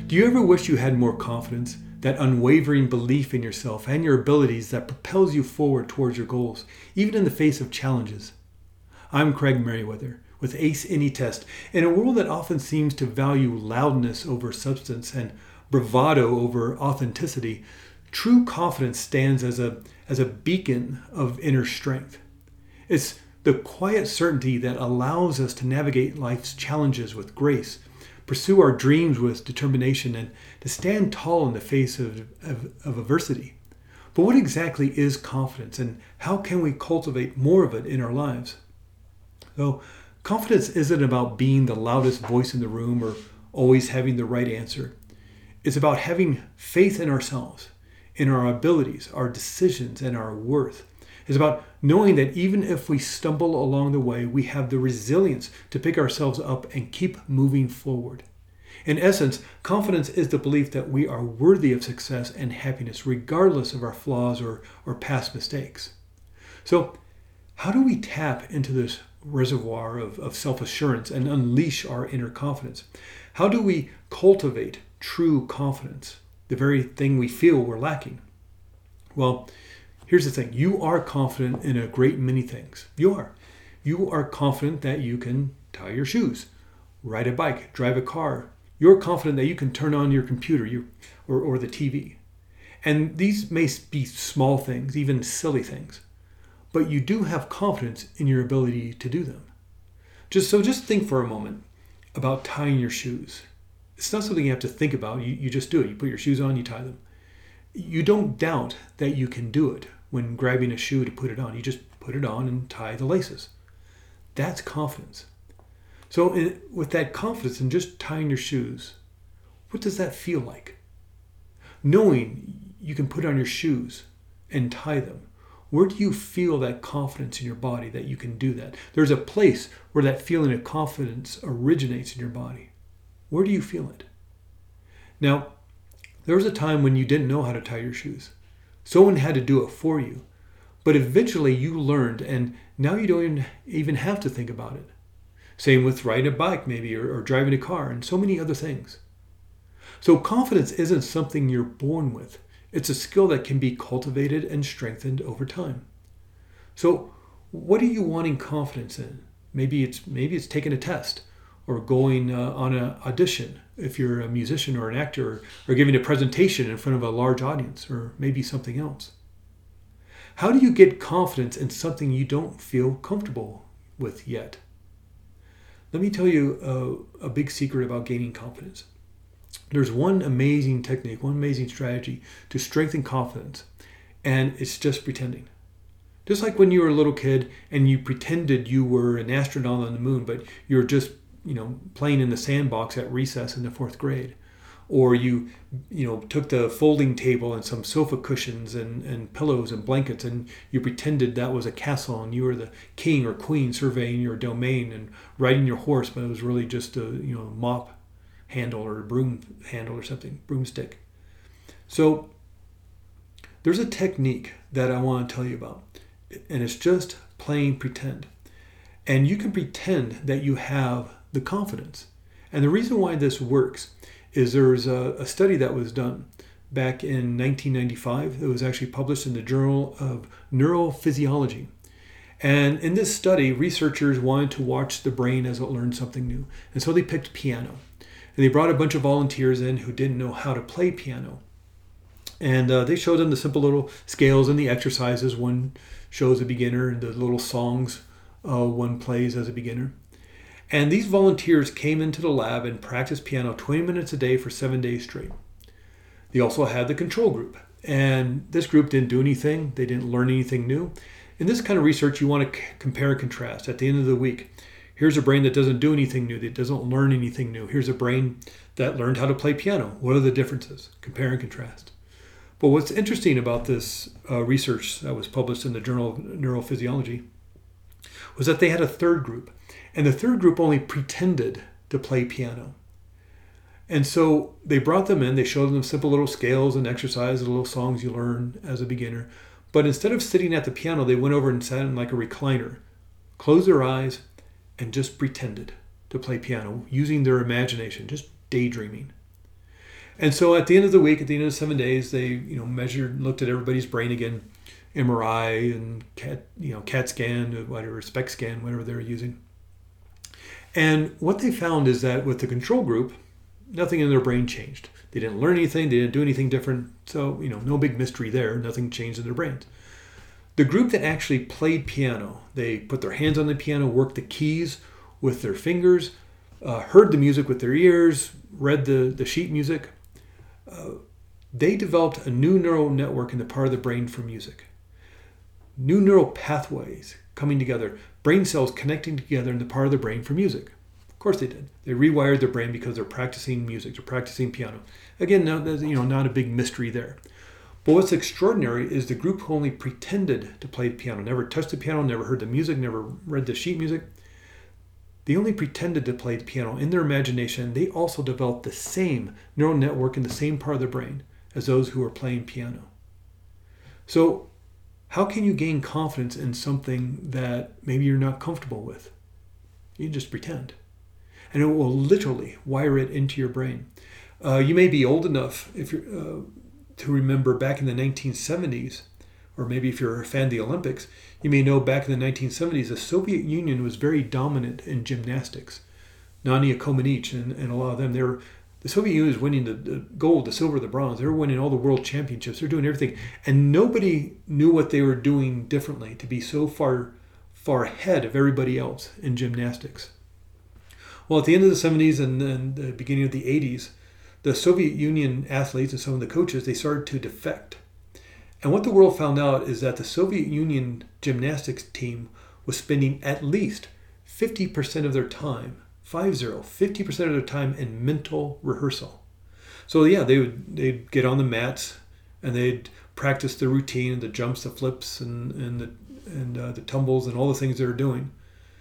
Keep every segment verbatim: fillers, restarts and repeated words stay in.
Do you ever wish you had more confidence, that unwavering belief in yourself and your abilities that propels you forward towards your goals, even in the face of challenges? I'm Craig Merriweather with Ace Any Test. In a world that often seems to value loudness over substance and bravado over authenticity, true confidence stands as a, as a beacon of inner strength. It's the quiet certainty that allows us to navigate life's challenges with grace, pursue our dreams with determination, and to stand tall in the face of, of, of adversity. But what exactly is confidence, and how can we cultivate more of it in our lives? So, confidence isn't about being the loudest voice in the room or always having the right answer. It's about having faith in ourselves, in our abilities, our decisions, and our worth. It's about knowing that even if we stumble along the way, we have the resilience to pick ourselves up and keep moving forward. In essence, confidence is the belief that we are worthy of success and happiness, regardless of our flaws or, or past mistakes. So, how do we tap into this reservoir of, of self-assurance and unleash our inner confidence? How do we cultivate true confidence, the very thing we feel we're lacking? Well, here's the thing. You are confident in a great many things. You are. You are confident that you can tie your shoes, ride a bike, drive a car. You're confident that you can turn on your computer you, or, or the T V. And these may be small things, even silly things. But you do have confidence in your ability to do them. Just so just think for a moment about tying your shoes. It's not something you have to think about. You, you just do it. You put your shoes on, you tie them. You don't doubt that you can do it when grabbing a shoe to put it on. You just put it on and tie the laces. That's confidence. So in, with that confidence in just tying your shoes, what does that feel like? Knowing you can put on your shoes and tie them, where do you feel that confidence in your body that you can do that? There's a place where that feeling of confidence originates in your body. Where do you feel it? Now, there was a time when you didn't know how to tie your shoes. Someone had to do it for you. But eventually you learned, and now you don't even, even have to think about it. Same with riding a bike maybe, or, or driving a car, and so many other things. So confidence isn't something you're born with. It's a skill that can be cultivated and strengthened over time. So what are you wanting confidence in? Maybe it's maybe it's taking a test, or going uh, on an audition if you're a musician or an actor, or, or giving a presentation in front of a large audience, or maybe something else. How do you get confidence in something you don't feel comfortable with yet? Let me tell you a, a big secret about gaining confidence. There's one amazing technique, one amazing strategy to strengthen confidence, and it's just pretending. Just like when you were a little kid and you pretended you were an astronaut on the moon, but you're just, you know, playing in the sandbox at recess in the fourth grade. Or you, you know, took the folding table and some sofa cushions and, and pillows and blankets, and you pretended that was a castle and you were the king or queen surveying your domain and riding your horse, but it was really just a, you know, mop handle or a broom handle or something, broomstick. So there's a technique that I want to tell you about, and it's just playing pretend. And you can pretend that you have the confidence. And the reason why this works is there's a, a study that was done back in nineteen ninety-five. It was actually published in the Journal of Neurophysiology. And in this study, researchers wanted to watch the brain as it learned something new. And so they picked piano. And they brought a bunch of volunteers in who didn't know how to play piano. And uh, they showed them the simple little scales and the exercises. One shows a beginner, and the little songs uh, one plays as a beginner. And these volunteers came into the lab and practiced piano twenty minutes a day for seven days straight. They also had the control group. And this group didn't do anything. They didn't learn anything new. In this kind of research, you want to c- compare and contrast. At the end of the week, here's a brain that doesn't do anything new, that doesn't learn anything new. Here's a brain that learned how to play piano. What are the differences? Compare and contrast. But what's interesting about this uh, research that was published in the Journal of Neurophysiology was that they had a third group. And the third group only pretended to play piano. And so they brought them in, they showed them simple little scales and exercises, little songs you learn as a beginner. But instead of sitting at the piano, they went over and sat in like a recliner, closed their eyes, and just pretended to play piano using their imagination, just daydreaming. And so at the end of the week, at the end of the seven days, they, you know, measured, looked at everybody's brain again, M R I and CAT, you know, CAT scan, whatever, SPECT scan, whatever they were using. And what they found is that with the control group, nothing in their brain changed. They didn't learn anything. They didn't do anything different. So, you know, no big mystery there. Nothing changed in their brains. The group that actually played piano, they put their hands on the piano, worked the keys with their fingers, uh, heard the music with their ears, read the, the sheet music. Uh, they developed a new neural network in the part of the brain for music. New neural pathways coming together, brain cells connecting together in the part of the brain for music. Of course they did. They rewired their brain because they're practicing music, they're practicing piano. Again, no, you know, not a big mystery there. But what's extraordinary is the group who only pretended to play the piano, never touched the piano, never heard the music, never read the sheet music. They only pretended to play the piano in their imagination. They also developed the same neural network in the same part of the brain as those who are playing piano. So how can you gain confidence in something that maybe you're not comfortable with? You just pretend. And it will literally wire it into your brain. Uh, you may be old enough if you're, uh, to remember back in the nineteen seventies, or maybe if you're a fan of the Olympics, you may know back in the nineteen seventies, the Soviet Union was very dominant in gymnastics. Nadia Comaneci and, and a lot of them, they were, the Soviet Union was winning the, the gold, the silver, the bronze. They were winning all the world championships. They're doing everything. And nobody knew what they were doing differently to be so far, far ahead of everybody else in gymnastics. Well, at the end of the seventies and then the beginning of the eighties, the Soviet Union athletes and some of the coaches, they started to defect. And what the world found out is that the Soviet Union gymnastics team was spending at least fifty percent of their time, five zero, fifty percent of their time in mental rehearsal. So yeah, they would they'd get on the mats and they'd practice the routine, the jumps, the flips, and and the and uh, the tumbles and all the things they were doing.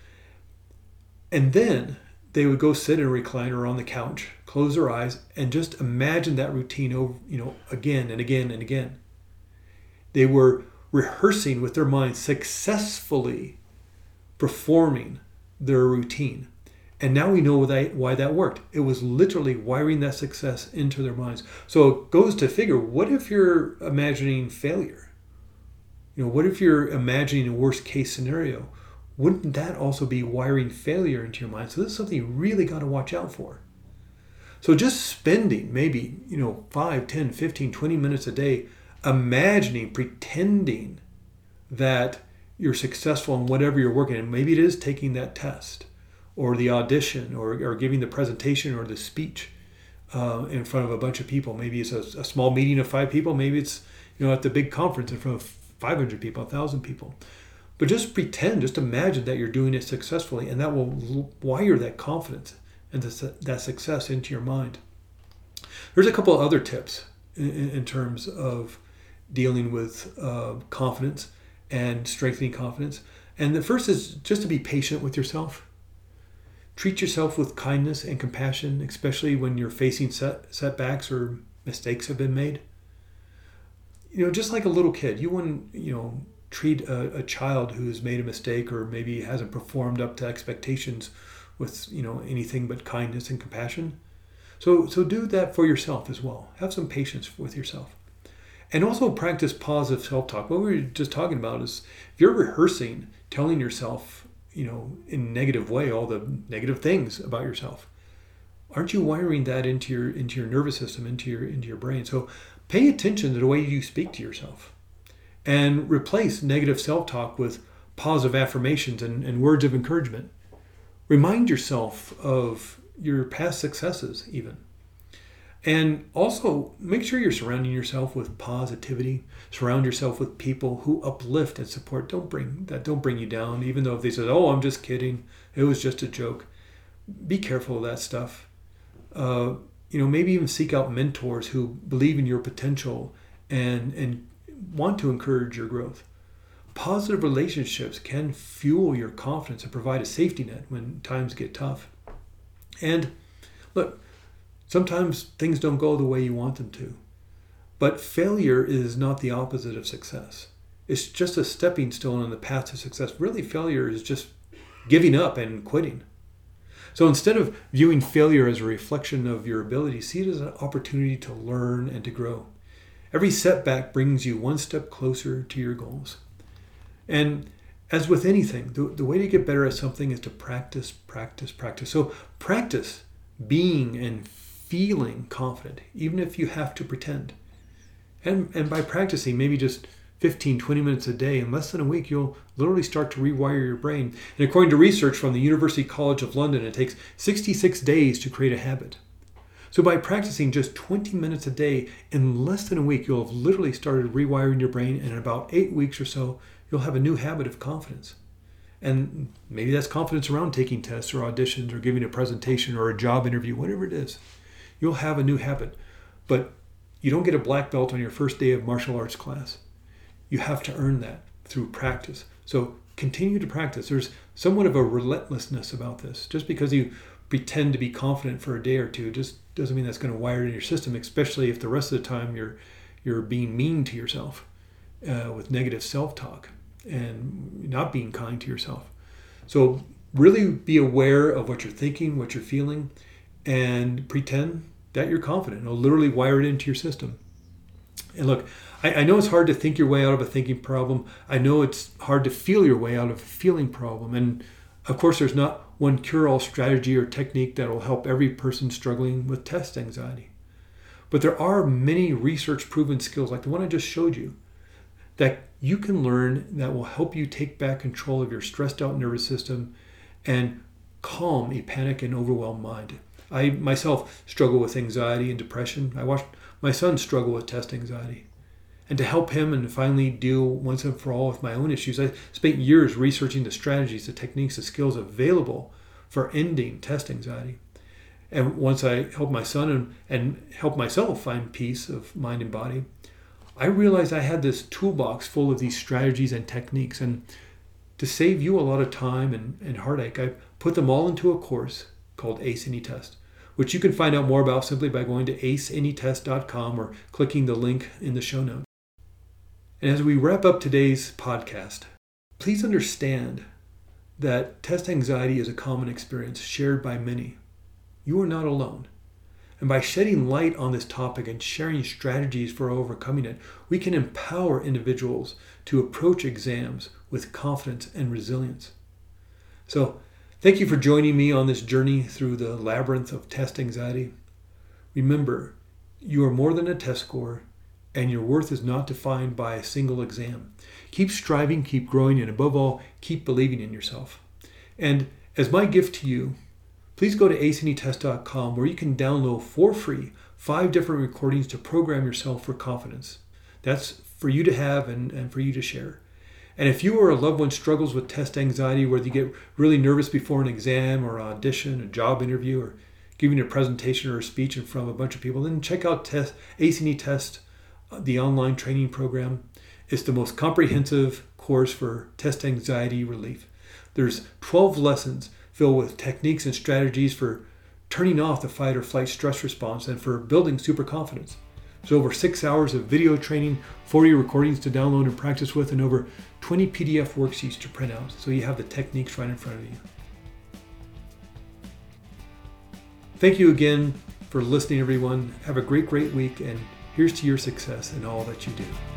And then they would go sit in a recliner on the couch, close their eyes, and just imagine that routine over, you know, again and again and again. They were rehearsing with their minds, successfully performing their routine. And now we know that, why that worked. It was literally wiring that success into their minds. So it goes to figure, what if you're imagining failure? You know, what if you're imagining a worst case scenario? Wouldn't that also be wiring failure into your mind? So this is something you really got to watch out for. So just spending maybe, you know, five, ten, fifteen, twenty minutes a day imagining, pretending that you're successful in whatever you're working in. Maybe it is taking that test or the audition or, or giving the presentation or the speech uh, in front of a bunch of people. Maybe it's a, a small meeting of five people. Maybe it's, you know, at the big conference in front of five hundred people, one thousand people. But just pretend, just imagine that you're doing it successfully, and that will wire that confidence and that success into your mind. There's a couple of other tips in, in terms of dealing with uh, confidence and strengthening confidence. And the first is just to be patient with yourself. Treat yourself with kindness and compassion, especially when you're facing set, setbacks or mistakes have been made. You know, just like a little kid, you wouldn't, you know, treat a, a child who's made a mistake or maybe hasn't performed up to expectations with, you know, anything but kindness and compassion. So, so do that for yourself as well. Have some patience with yourself. And also practice positive self-talk. What we were just talking about is if you're rehearsing, telling yourself, you know, in a negative way, all the negative things about yourself, aren't you wiring that into your into your nervous system, into your into your brain? So pay attention to the way you speak to yourself and replace negative self-talk with positive affirmations and, and words of encouragement. Remind yourself of your past successes even. And also make sure you're surrounding yourself with positivity. Surround yourself with people who uplift and support. Don't bring that don't bring you down, even though if they say, "Oh, I'm just kidding. It was just a joke." Be careful of that stuff. Uh, you know, maybe even seek out mentors who believe in your potential and and want to encourage your growth. Positive relationships can fuel your confidence and provide a safety net when times get tough. And look, sometimes things don't go the way you want them to. But failure is not the opposite of success. It's just a stepping stone on the path to success. Really, failure is just giving up and quitting. So instead of viewing failure as a reflection of your ability, see it as an opportunity to learn and to grow. Every setback brings you one step closer to your goals. And as with anything, the, the way to get better at something is to practice, practice, practice. So practice being and feeling confident, even if you have to pretend. And, and by practicing, maybe just fifteen, twenty minutes a day, in less than a week, you'll literally start to rewire your brain. And according to research from the University College of London, it takes sixty-six days to create a habit. So by practicing just twenty minutes a day, in less than a week, you'll have literally started rewiring your brain, and in about eight weeks or so, you'll have a new habit of confidence. And maybe that's confidence around taking tests or auditions or giving a presentation or a job interview, whatever it is. You'll have a new habit. But you don't get a black belt on your first day of martial arts class. You have to earn that through practice. So continue to practice. There's somewhat of a relentlessness about this. Just because you pretend to be confident for a day or two just doesn't mean that's going to wire it in your system, especially if the rest of the time you're you're being mean to yourself uh, with negative self-talk and not being kind to yourself. So really be aware of what you're thinking, what you're feeling, and pretend that you're confident. It'll literally wire it into your system. And look, I, I know it's hard to think your way out of a thinking problem. I know it's hard to feel your way out of a feeling problem. And of course, there's not one cure-all strategy or technique that will help every person struggling with test anxiety. But there are many research-proven skills, like the one I just showed you, that you can learn that will help you take back control of your stressed out nervous system and calm a panic and overwhelmed mind. I myself struggle with anxiety and depression. I watched my son struggle with test anxiety. And to help him and finally deal once and for all with my own issues, I spent years researching the strategies, the techniques, the skills available for ending test anxiety. And once I helped my son and, and helped myself find peace of mind and body, I realized I had this toolbox full of these strategies and techniques. And to save you a lot of time and, and heartache, I put them all into a course called Ace Any Test, which you can find out more about simply by going to ace any test dot com or clicking the link in the show notes. And as we wrap up today's podcast, please understand that test anxiety is a common experience shared by many. You are not alone. And by shedding light on this topic and sharing strategies for overcoming it, we can empower individuals to approach exams with confidence and resilience. So, thank you for joining me on this journey through the labyrinth of test anxiety. Remember, you are more than a test score, and your worth is not defined by a single exam. Keep striving, keep growing, and above all, keep believing in yourself. And as my gift to you, please go to ace any test dot com where you can download for free five different recordings to program yourself for confidence. That's for you to have and, and for you to share. And if you or a loved one struggles with test anxiety, whether you get really nervous before an exam or an audition, a job interview, or giving a presentation or a speech in front of a bunch of people, then check out test, Ace Any Test, the online training program. It's the most comprehensive course for test anxiety relief. There's twelve lessons filled with techniques and strategies for turning off the fight or flight stress response and for building super confidence. There's over six hours of video training, forty recordings to download and practice with, and over twenty P D F worksheets to print out, so you have the techniques right in front of you. Thank you again for listening, everyone. Have a great, great week, and here's to your success in all that you do.